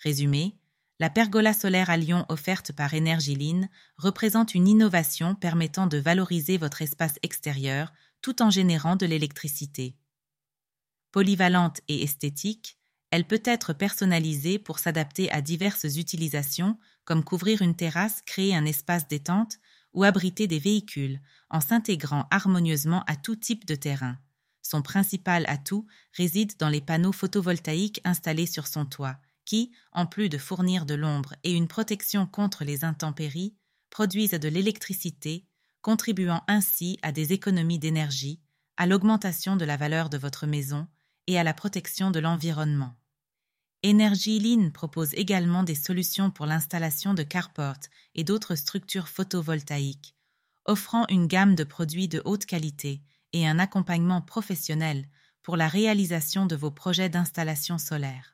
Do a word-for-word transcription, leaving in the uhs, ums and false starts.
Résumé, la pergola solaire à Lyon offerte par Energy-Line représente une innovation permettant de valoriser votre espace extérieur tout en générant de l'électricité. Polyvalente et esthétique, elle peut être personnalisée pour s'adapter à diverses utilisations comme couvrir une terrasse, créer un espace détente ou abriter des véhicules en s'intégrant harmonieusement à tout type de terrain. Son principal atout réside dans les panneaux photovoltaïques installés sur son toit qui, en plus de fournir de l'ombre et une protection contre les intempéries, produisent de l'électricité, contribuant ainsi à des économies d'énergie, à l'augmentation de la valeur de votre maison et à la protection de l'environnement. Energy-Line propose également des solutions pour l'installation de carports et d'autres structures photovoltaïques, offrant une gamme de produits de haute qualité et un accompagnement professionnel pour la réalisation de vos projets d'installation solaire.